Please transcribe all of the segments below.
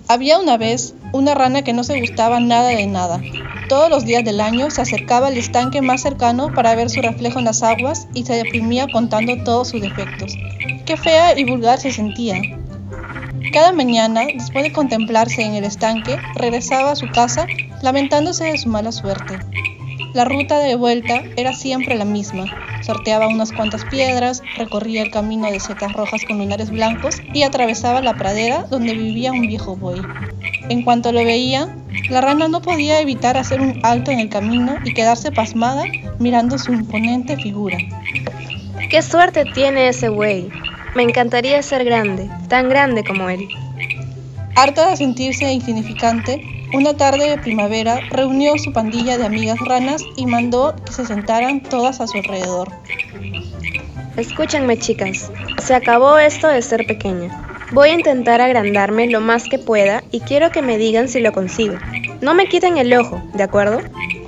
Había una vez una rana que no se gustaba nada de nada. Todos los días del año se acercaba al estanque más cercano para ver su reflejo en las aguas y se deprimía contando todos sus defectos. Qué fea y vulgar se sentía. Cada mañana, después de contemplarse en el estanque, regresaba a su casa lamentándose de su mala suerte. La ruta de vuelta era siempre la misma. Sorteaba unas cuantas piedras, recorría el camino de setas rojas con lunares blancos y atravesaba la pradera donde vivía un viejo buey. En cuanto lo veía, la rana no podía evitar hacer un alto en el camino y quedarse pasmada mirando su imponente figura. ¡Qué suerte tiene ese buey! Me encantaría ser grande, tan grande como él. Harta de sentirse insignificante, una tarde de primavera reunió su pandilla de amigas ranas y mandó que se sentaran todas a su alrededor. Escúchenme, chicas, se acabó esto de ser pequeña. Voy a intentar agrandarme lo más que pueda y quiero que me digan si lo consigo. No me quiten el ojo, ¿de acuerdo?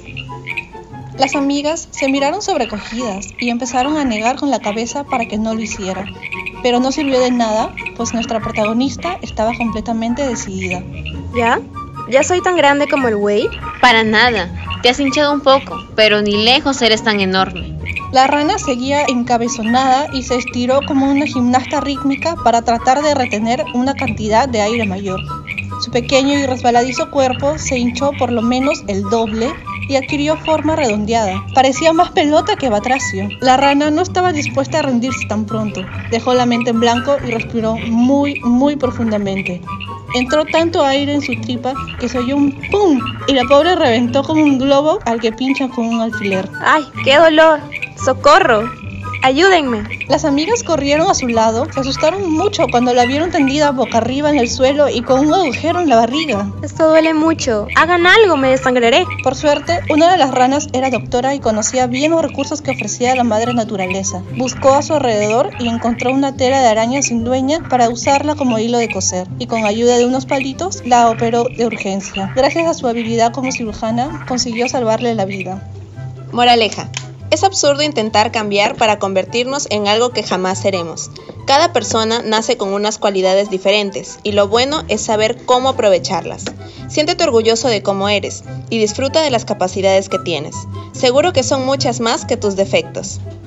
Las amigas se miraron sobrecogidas y empezaron a negar con la cabeza para que no lo hiciera. Pero no sirvió de nada, pues nuestra protagonista estaba completamente decidida. ¿Ya? ¿Ya soy tan grande como el buey? Para nada, te has hinchado un poco, pero ni lejos eres tan enorme. La rana seguía encabezonada y se estiró como una gimnasta rítmica para tratar de retener una cantidad de aire mayor. Su pequeño y resbaladizo cuerpo se hinchó por lo menos el doble y adquirió forma redondeada. Parecía más pelota que batracio. La rana no estaba dispuesta a rendirse tan pronto. Dejó la mente en blanco y respiró muy profundamente. Entró tanto aire en su tripa que se oyó un ¡pum! Y la pobre reventó como un globo al que pinchan con un alfiler. ¡Ay, qué dolor! ¡Socorro! ¡Ayúdenme! Las amigas corrieron a su lado, se asustaron mucho cuando la vieron tendida boca arriba en el suelo y con un agujero en la barriga. Esto duele mucho. ¡Hagan algo! ¡Me desangraré! Por suerte, una de las ranas era doctora y conocía bien los recursos que ofrecía la madre naturaleza. Buscó a su alrededor y encontró una tela de araña sin dueña para usarla como hilo de coser, y con ayuda de unos palitos la operó de urgencia. Gracias a su habilidad como cirujana, consiguió salvarle la vida. Moraleja. Es absurdo intentar cambiar para convertirnos en algo que jamás seremos. Cada persona nace con unas cualidades diferentes y lo bueno es saber cómo aprovecharlas. Siéntete orgulloso de cómo eres y disfruta de las capacidades que tienes. Seguro que son muchas más que tus defectos.